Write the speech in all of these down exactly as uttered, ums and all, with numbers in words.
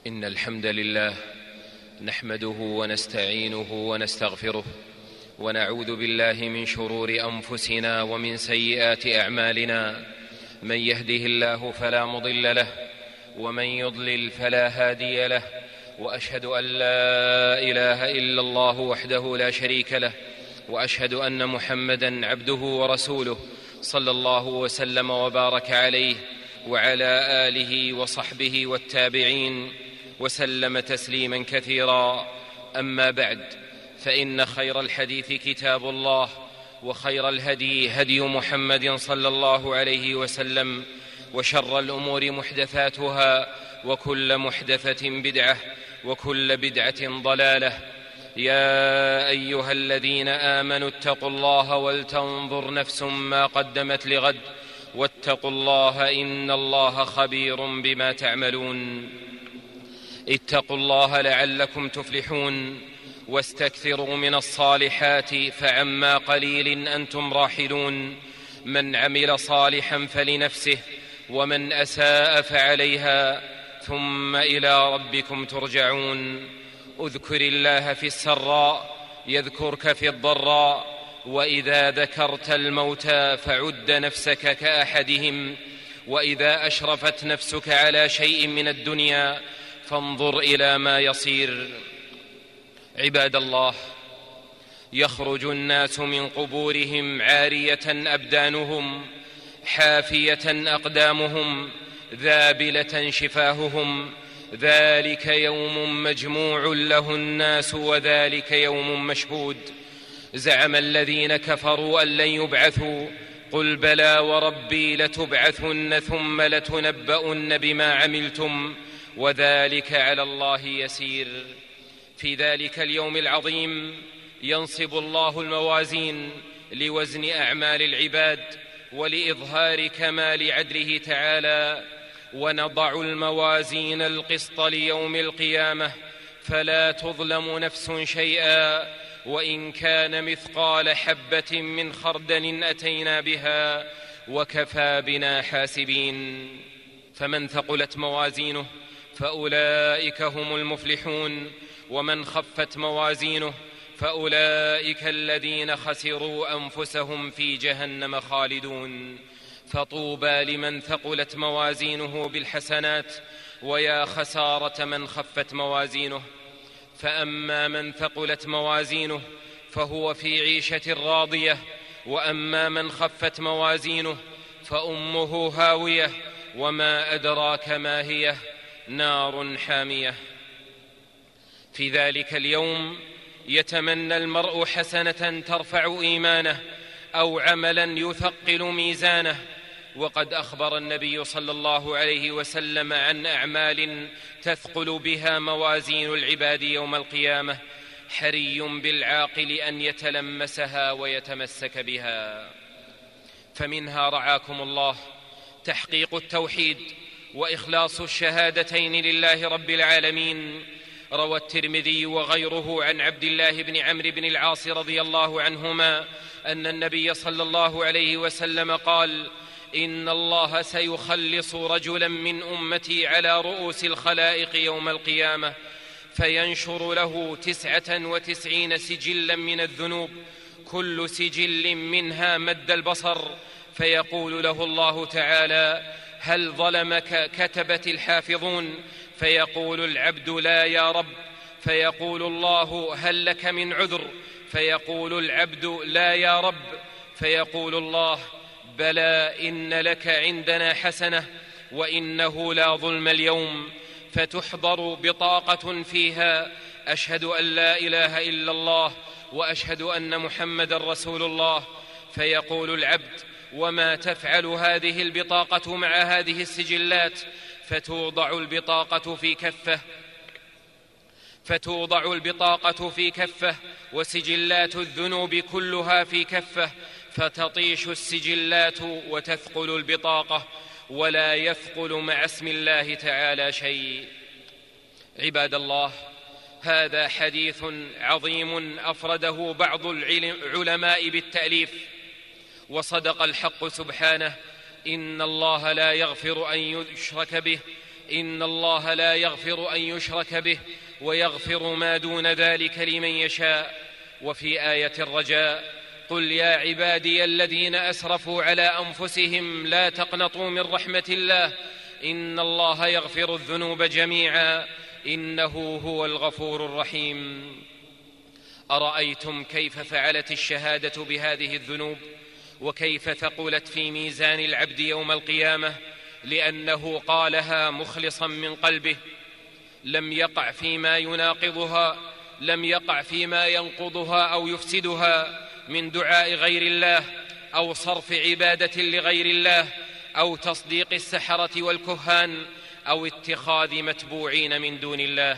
إن الحمد لله نحمده ونستعينه ونستغفره، ونعوذ بالله من شرور أنفسنا ومن سيئات أعمالنا. من يهده الله فلا مضل له، ومن يضلل فلا هادي له، وأشهد أن لا إله إلا الله وحده لا شريك له، وأشهد أن محمدًا عبده ورسوله صلى الله وسلم وبارك عليه وعلى آله وصحبه والتابعين وسلم تسليما كثيرا. أما بعد، فإن خير الحديث كتاب الله، وخير الهدي هدي محمد صلى الله عليه وسلم، وشر الأمور محدثاتها، وكل محدثة بدعة، وكل بدعة ضلالة. يا أيها الذين آمنوا اتقوا الله ولتنظر نفس ما قدمت لغد، واتقوا الله إن الله خبير بما تعملون. اتقوا الله لعلكم تفلحون، واستكثروا من الصالحات فعما قليل أنتم راحلون. من عمل صالحا فلنفسه، ومن أساء فعليها، ثم إلى ربكم ترجعون. اذكر الله في السراء يذكرك في الضراء، وإذا ذكرت الموتى فعد نفسك كأحدهم، وإذا أشرفت نفسك على شيء من الدنيا فانظر إلى ما يصير. عباد الله، يخرج الناس من قبورهم عارية أبدانهم، حافية أقدامهم، ذابلة شفاههم. ذلك يوم مجموع له الناس، وذلك يوم مشهود. زعم الذين كفروا أن لن يبعثوا، قل بلى وربي لتبعثن ثم لتنبؤن بما عملتم، وذلك على الله يسير. في ذلك اليوم العظيم ينصب الله الموازين لوزن أعمال العباد ولإظهار كمال عدله تعالى. ونضع الموازين القسط ليوم القيامة، فلا تظلم نفس شيئا، وإن كان مثقال حبة من خردل أتينا بها، وكفى بنا حاسبين. فمن ثقلت موازينه فأولئك هم المفلحون، ومن خفت موازينه فأولئك الذين خسروا أنفسهم في جهنم خالدون. فطوبى لمن ثقلت موازينه بالحسنات، ويا خسارة من خفت موازينه. فأما من ثقلت موازينه فهو في عيشة راضية، وأما من خفت موازينه فأمه هاوية، وما أدراك ما هي، نار حامية. في ذلك اليوم يتمنى المرء حسنة ترفع إيمانه، أو عملا يثقل ميزانه. وقد أخبر النبي صلى الله عليه وسلم عن أعمال تثقل بها موازين العباد يوم القيامة، حري بالعاقل أن يتلمسها ويتمسك بها. فمنها رعاكم الله تحقيق التوحيد وإخلاص الشهادتين لله رب العالمين. روى الترمذي وغيره عن عبد الله بن عمرو بن العاص رضي الله عنهما أن النبي صلى الله عليه وسلم قال: إن الله سيخلص رجلا من أمتي على رؤوس الخلائق يوم القيامة، فينشر له تسعة وتسعين سجلا من الذنوب، كل سجل منها مد البصر، فيقول له الله تعالى: هل ظلمك كتبت الحافظون؟ فيقول العبد: لا يا رب. فيقول الله: هل لك من عذر؟ فيقول العبد: لا يا رب. فيقول الله: بلى، إن لك عندنا حسنة، وإنه لا ظلم اليوم. فتحضر بطاقة فيها: أشهد أن لا إله إلا الله، وأشهد أن محمد رسول الله. فيقول العبد: وما تفعل هذه البطاقة مع هذه السجلات؟ فتوضع البطاقة في كفة فتوضع البطاقة في كفة وسجلات الذنوب كلها في كفة، فتطيش السجلات وتثقل البطاقة، ولا يثقل مع اسم الله تعالى شيء. عباد الله، هذا حديث عظيم أفرده بعض العلماء بالتأليف، وصدق الحق سبحانه: إن الله لا يغفر أن يشرك به إن الله لا يغفر أن يشرك به ويغفر ما دون ذلك لمن يشاء. وفي آية الرجاء: قل يا عبادي الذين أسرفوا على أنفسهم لا تقنطوا من رحمة الله إن الله يغفر الذنوب جميعا إنه هو الغفور الرحيم. أرأيتم كيف فعلت الشهادة بهذه الذنوب وكيف ثقلت في ميزان العبد يوم القيامة، لأنه قالها مخلصا من قلبه، لم يقع فيما يناقضها، لم يقع فيما ينقضها أو يفسدها من دعاء غير الله أو صرف عبادة لغير الله أو تصديق السحرة والكهان أو اتخاذ متبوعين من دون الله.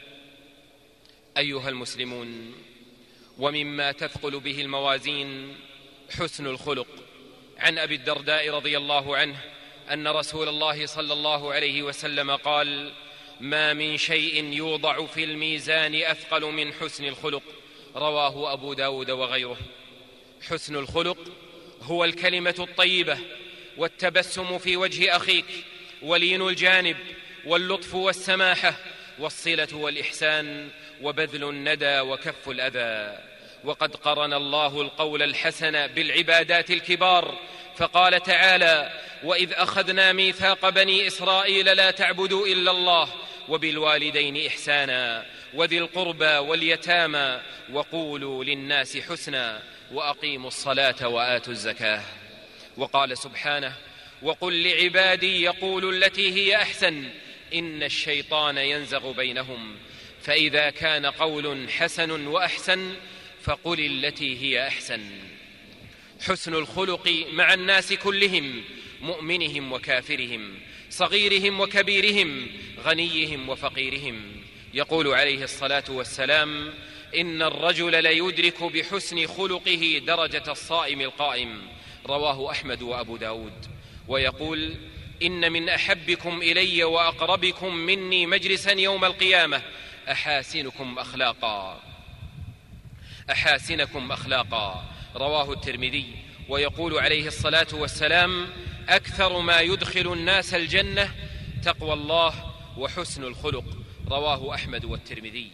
أيها المسلمون، ومما تثقل به الموازين حسن الخلق. عن أبي الدرداء رضي الله عنه أن رسول الله صلى الله عليه وسلم قال: ما من شيء يوضع في الميزان أثقل من حسن الخلق. رواه أبو داود وغيره. حسن الخلق هو الكلمة الطيبة والتبسم في وجه أخيك ولين الجانب واللطف والسماحة والصلة والإحسان وبذل الندى وكف الأذى. وقد قرن الله القول الحسن بالعبادات الكبار، فقال تعالى: وإذ أخذنا ميثاق بني إسرائيل لا تعبدوا إلا الله وبالوالدين إحسانا وذي القربى واليتامى وقولوا للناس حسنا وأقيموا الصلاة وآتوا الزكاة. وقال سبحانه: وقل لعبادي يقولوا التي هي أحسن إن الشيطان ينزغ بينهم، فإذا كان قول حسن وأحسن فقل التي هي أحسن. حسن الخلق مع الناس كلهم، مؤمنهم وكافرهم، صغيرهم وكبيرهم، غنيهم وفقيرهم. يقول عليه الصلاة والسلام: إن الرجل ليدرك بحسن خلقه درجة الصائم القائم. رواه أحمد وأبو داود. ويقول: إن من أحبكم إلي وأقربكم مني مجلسا يوم القيامة أحاسنكم أخلاقا أحاسنكم أخلاقا. رواه الترمذي. ويقول عليه الصلاة والسلام: أكثر ما يدخل الناس الجنة تقوى الله وحسن الخلق. رواه أحمد والترمذي.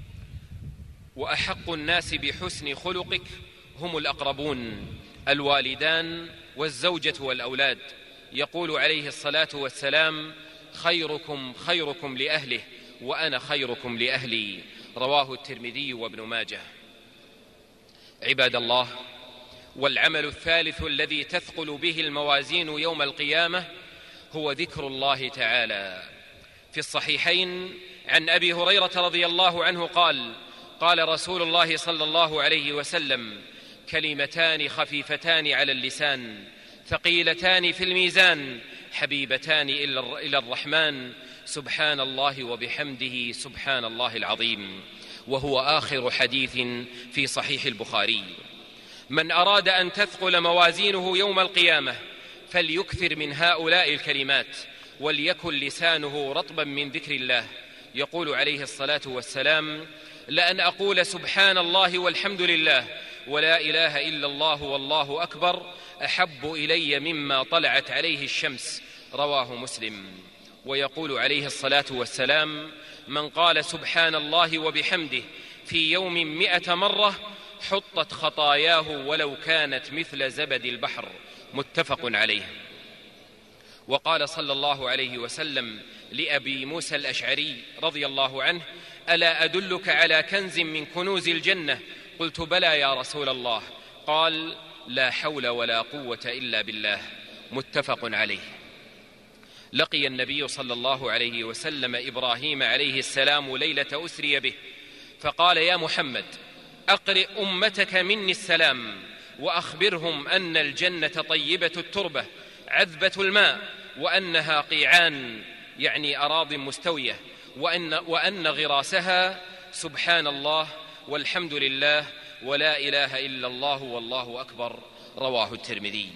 وأحق الناس بحسن خلقك هم الأقربون، الوالدان والزوجة والأولاد. يقول عليه الصلاة والسلام: خيركم خيركم لأهله وأنا خيركم لأهلي. رواه الترمذي وابن ماجه. عباد الله، والعمل الثالث الذي تثقل به الموازين يوم القيامة هو ذكر الله تعالى. في الصحيحين عن أبي هريرة رضي الله عنه قال: قال رسول الله صلى الله عليه وسلم: كلمتان خفيفتان على اللسان ثقيلتان في الميزان حبيبتان إلى الرحمن سبحان الله وبحمده سبحان الله العظيم. وهو آخر حديث في صحيح البخاري. من أراد أن تثقل موازينه يوم القيامة فليكثر من هؤلاء الكلمات وليكن لسانه رطبا من ذكر الله. يقول عليه الصلاة والسلام: لأن أقول سبحان الله والحمد لله ولا إله إلا الله والله أكبر أحب إلي مما طلعت عليه الشمس. رواه مسلم. ويقول عليه الصلاة والسلام: من قال سبحان الله وبحمده في يوم مئة مرة حطت خطاياه ولو كانت مثل زبد البحر. متفق عليه. وقال صلى الله عليه وسلم لأبي موسى الأشعري رضي الله عنه: ألا أدلك على كنز من كنوز الجنة؟ قلت: بلى يا رسول الله. قال: لا حول ولا قوة إلا بالله. متفق عليه. لقي النبي صلى الله عليه وسلم إبراهيم عليه السلام ليلة أسري به، فقال: يا محمد، أقرئ أمتك مني السلام وأخبرهم أن الجنة طيبة التربة عذبة الماء، وأنها قيعان يعني أراض مستوية، وأن, وأن غراسها سبحان الله والحمد لله ولا إله إلا الله والله أكبر. رواه الترمذي.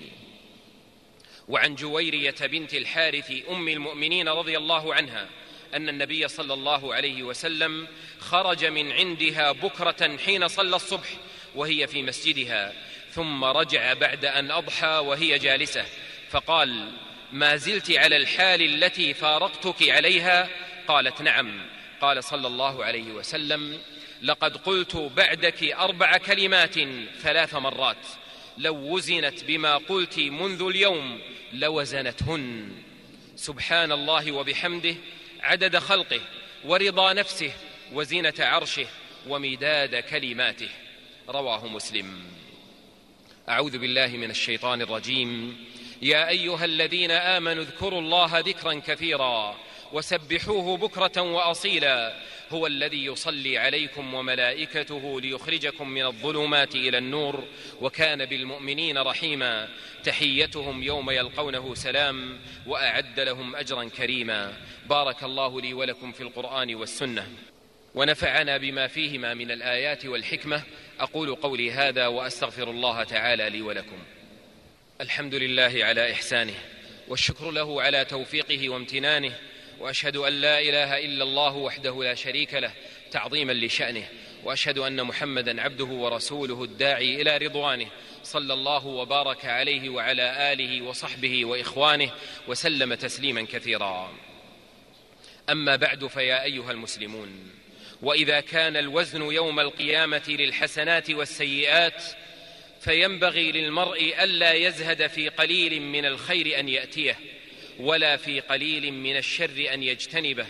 وعن جويرية بنت الحارث أم المؤمنين رضي الله عنها أن النبي صلى الله عليه وسلم خرج من عندها بكرة حين صلى الصبح وهي في مسجدها، ثم رجع بعد أن أضحى وهي جالسة، فقال: ما زلت على الحال التي فارقتك عليها؟ قالت نعم. قال صلى الله عليه وسلم: لقد قلت بعدك أربع كلمات ثلاث مرات، لو وزنت بما قلت منذ اليوم لوزنتهن: سبحان الله وبحمده عدد خلقه ورضا نفسه وزينة عرشه ومداد كلماته. رواه مسلم. أعوذ بالله من الشيطان الرجيم. يا أيها الذين آمنوا اذكروا الله ذكرا كثيرا وسبحوه بكرة وأصيلا، هو الذي يصلي عليكم وملائكته ليخرجكم من الظلمات إلى النور وكان بالمؤمنين رحيما، تحيتهم يوم يلقونه سلام وأعد لهم أجرا كريما. بارك الله لي ولكم في القرآن والسنة ونفعنا بما فيهما من الآيات والحكمة. أقول قولي هذا وأستغفر الله تعالى لي ولكم. الحمد لله على إحسانه، والشكر له على توفيقه وامتنانه، وأشهد أن لا إله إلا الله وحده لا شريك له تعظيما لشأنه، وأشهد أن محمدا عبده ورسوله الداعي إلى رضوانه، صلى الله وبارك عليه وعلى آله وصحبه وإخوانه وسلم تسليما كثيرا. أما بعد، فيا أيها المسلمون، وإذا كان الوزن يوم القيامة للحسنات والسيئات، فينبغي للمرء ألا يزهد في قليل من الخير أن يأتيه، ولا في قليل من الشر أن يجتنبه،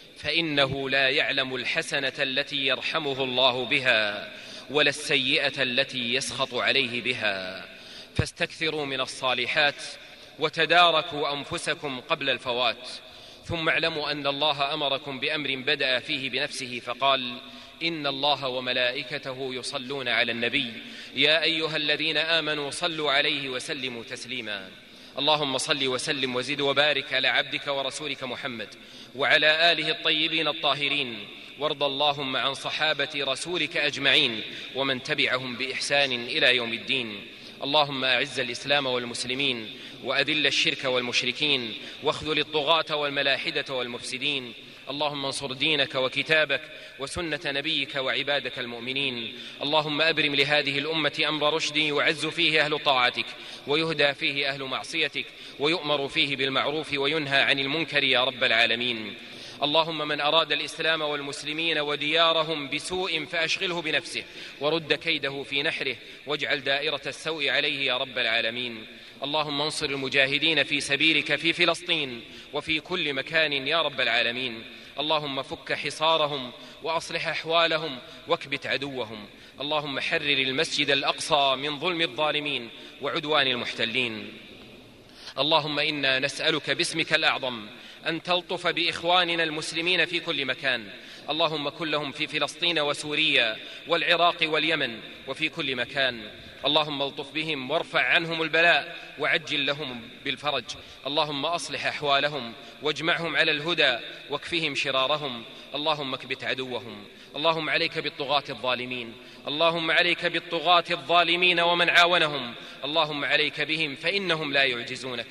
فإنه لا يعلم الحسنة التي يرحمه الله بها ولا السيئة التي يسخط عليه بها. فاستكثروا من الصالحات وتداركوا أنفسكم قبل الفوات. ثم اعلموا أن الله أمركم بأمر بدأ فيه بنفسه فقال: إن الله وملائكته يصلون على النبي يا أيها الذين آمنوا صلوا عليه وسلموا تسليما. اللهم صل وسلم وزد وبارك على عبدك ورسولك محمد وعلى آله الطيبين الطاهرين، وارض اللهم عن صحابة رسولك أجمعين ومن تبعهم بإحسان إلى يوم الدين. اللهم أعز الإسلام والمسلمين وأذل الشرك والمشركين واخذل الطغاة والملاحدة والمفسدين. اللهم انصر دينك وكتابك وسنة نبيك وعبادك المؤمنين. اللهم أبرم لهذه الأمة أمر رشد يعز فيه أهل طاعتك ويهدى فيه أهل معصيتك ويؤمر فيه بالمعروف وينهى عن المنكر يا رب العالمين. اللهم من أراد الإسلام والمسلمين وديارهم بسوء فأشغله بنفسه ورد كيده في نحره واجعل دائرة السوء عليه يا رب العالمين. اللهم انصر المجاهدين في سبيلك في فلسطين وفي كل مكان يا رب العالمين. اللهم فك حصارهم وأصلح أحوالهم واكبت عدوهم. اللهم حرر المسجد الأقصى من ظلم الظالمين وعدوان المحتلين. اللهم إنا نسألك باسمك الأعظم أن تلطف بإخواننا المسلمين في كل مكان. اللهم كن لهم في فلسطين وسوريا والعراق واليمن وفي كل مكان. اللهم الطف بهم وارفع عنهم البلاء وعجل لهم بالفرج. اللهم أصلح أحوالهم واجمعهم على الهدى واكفهم شرارهم. اللهم اكبت عدوهم. اللهم عليك بالطغاة الظالمين. اللهم عليك بالطغاة الظالمين ومن عاونهم. اللهم عليك بهم فإنهم لا يعجزونك.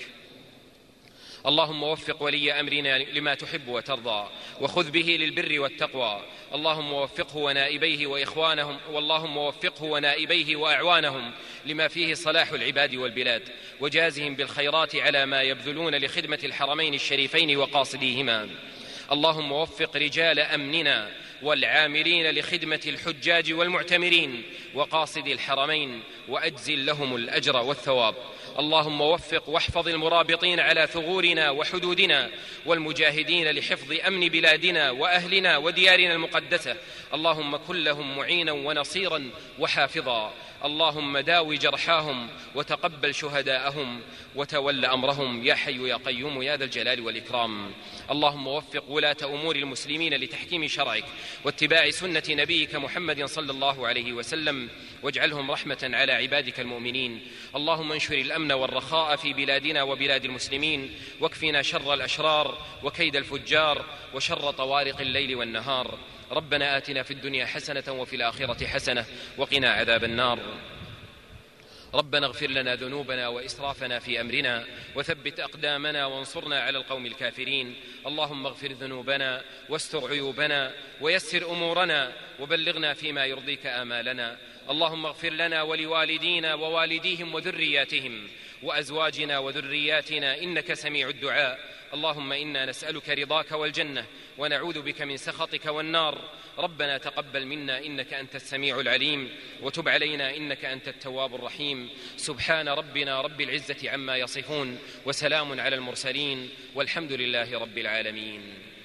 اللهم وفق ولي أمرنا لما تحب وترضى وخذ به للبر والتقوى. اللهم وفقه ونائبيه وإخوانهم واللهم وفقه ونائبيه وأعوانهم لما فيه صلاح العباد والبلاد، وجازهم بالخيرات على ما يبذلون لخدمة الحرمين الشريفين وقاصديهما. اللهم وفق رجال أمننا والعاملين لخدمة الحجاج والمعتمرين وقاصد الحرمين وأجزل لهم الأجر والثواب. اللهم وفق واحفظ المرابطين على ثغورنا وحدودنا والمجاهدين لحفظ أمن بلادنا وأهلنا وديارنا المقدسة. اللهم كن لهم معينا ونصيرا وحافظا. اللهم داوي جرحاهم وتقبل شهداءهم وتول أمرهم يا حي يا قيوم يا ذا الجلال والإكرام. اللهم وفق ولاة أمور المسلمين لتحكيم شرعك واتباع سنة نبيك محمد صلى الله عليه وسلم، واجعلهم رحمة على عبادك المؤمنين. اللهم انشر الأمن والرخاء في بلادنا وبلاد المسلمين، واكفنا شر الأشرار وكيد الفجار وشر طوارق الليل والنهار. ربنا آتنا في الدنيا حسنة وفي الآخرة حسنة وقنا عذاب النار. ربنا اغفر لنا ذنوبنا وإسرافنا في أمرنا وثبت أقدامنا وانصرنا على القوم الكافرين. اللهم اغفر ذنوبنا واستر عيوبنا ويسر أمورنا وبلغنا فيما يرضيك آمالنا. اللهم اغفر لنا ولوالدينا ووالديهم وذرياتهم وأزواجنا وذرياتنا إنك سميع الدعاء. اللهم إنا نسألك رضاك والجنة ونعوذ بك من سخطك والنار. ربنا تقبل منا إنك أنت السميع العليم، وتب علينا إنك أنت التواب الرحيم. سبحان ربنا رب العزة عما يصفون، وسلام على المرسلين، والحمد لله رب العالمين.